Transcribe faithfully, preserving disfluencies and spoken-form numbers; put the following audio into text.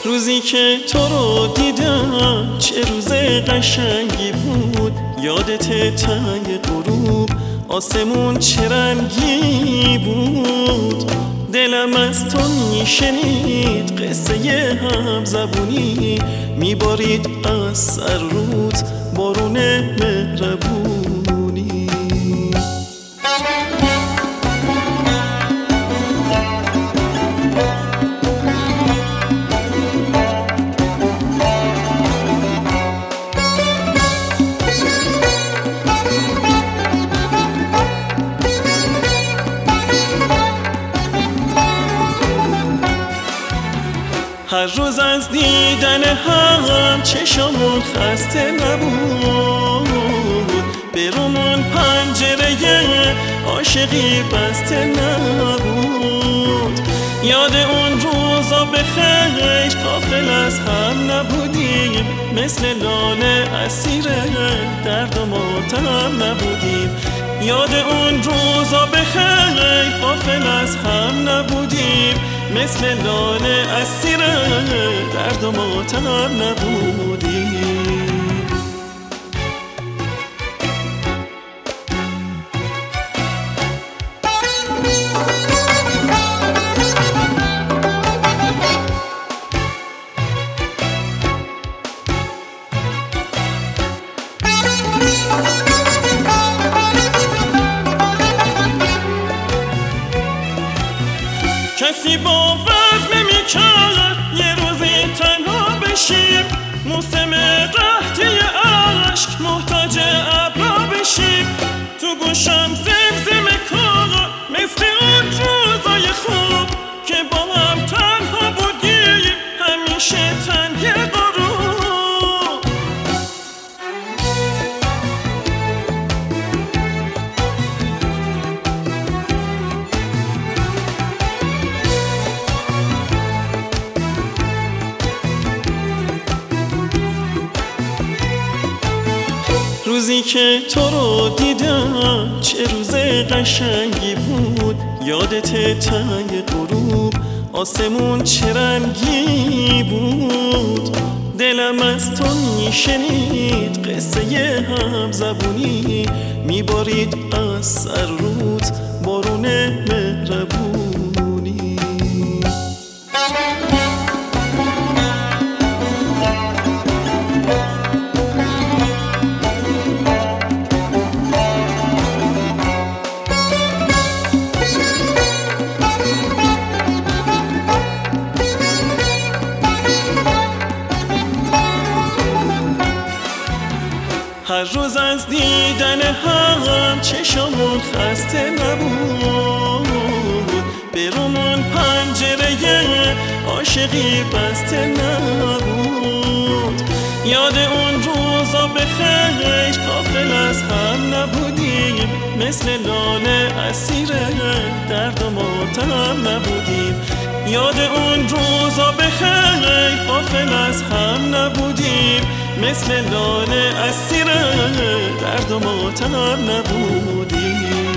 روزی که تو رو دیدم چه روز قشنگی بود، یادت ته غروب آسمون چه رنگی بود. دلم از تو میشنید قصه هم زبونی، میبارید از سر روت بارون مهربونی. هر روز از دیدن هم چشمون خسته نبود، برومون پنجره عاشقی بسته نبود. یاد اون روزا به خیر غافل از هم نبودیم، مثل لاله اسیر درد و ماتم نبودیم. یاد اون روزا به خیر غافل از هم نبودیم، مثل لاله اسیر درد و ماتم نبودیم. کسی باور نمی‌کرد یه روزی تنها بشیم، موسم قحطی عشق محتاج ابرا بشیم. تو گوشم زمزمه کن مثل اون روزای خوب که با هم تنها بودیم همیشه تنگ غروب. روزی که تو رو دیدم چه روز قشنگی بود، یادت ته غروب آسمون چه رنگی بود. دلم از تو میشنید قصه هم زبونی، میبارید از سر روت بارون مهربونی. هر روز از دیدن هم چشمون خسته نبود، برومون پنجره عاشقی بسته نبود. یاد اون روزا به خیر غافل از هم نبودیم، مثل لاله اسیر درد و ماتم نبودیم. یاد اون روزا به خیر غافل از هم نبودیم، مثل لاله اسیر درد و ماتم نبودیم.